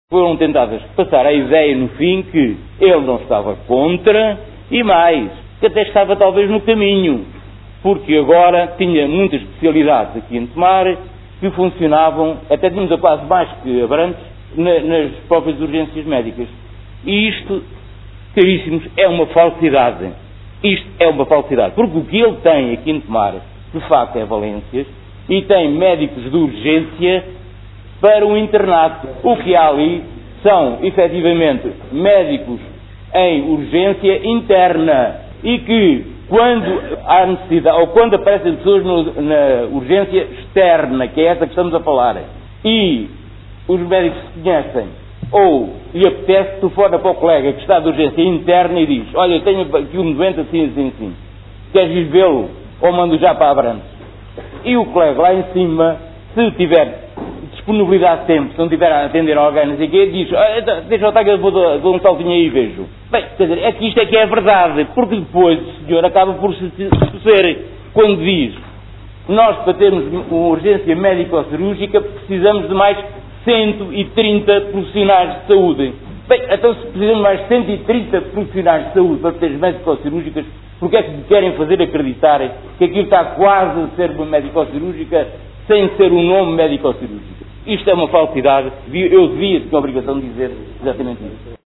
Foram tentadas passar a ideia no fim que ele não estava contra e mais, que até estava talvez no caminho, porque agora tinha muitas especialidades aqui em Tomar que funcionavam, até tínhamos a quase mais que Abrantes, nas próprias urgências médicas. E isto, caríssimos, é uma falsidade. Isto é uma falsidade, porque o que ele tem aqui em Tomar, de facto, é valências, e tem médicos de urgência para o internato. O que há ali são, efetivamente, médicos em urgência interna e que, quando há necessidade, ou quando aparecem pessoas na urgência externa, que é essa que estamos a falar, e os médicos se conhecem, ou lhe apetece, telefona para o colega que está de urgência interna e diz: olha, eu tenho aqui um doente assim, queres ir vê-lo? Ou mando já para Abrantes? E o colega lá em cima, se tiver disponibilidade de tempo, se não tiver a atender alguém, não sei o quê, diz: deixa eu estar que eu vou dar um saltinho aí e vejo. Bem, quer dizer, é que isto é que é verdade, porque depois o senhor acaba por se torcer quando diz: nós, para termos uma urgência médico-cirúrgica, precisamos de mais 130 profissionais de saúde. Bem, então se precisamos de mais 130 profissionais de saúde para ter médico-cirúrgicas, porque é que querem fazer acreditar que aquilo está quase a ser uma médico-cirúrgica sem ser um nome médico-cirúrgico? Isto é uma falsidade. Eu devia ter a obrigação de dizer exatamente isso.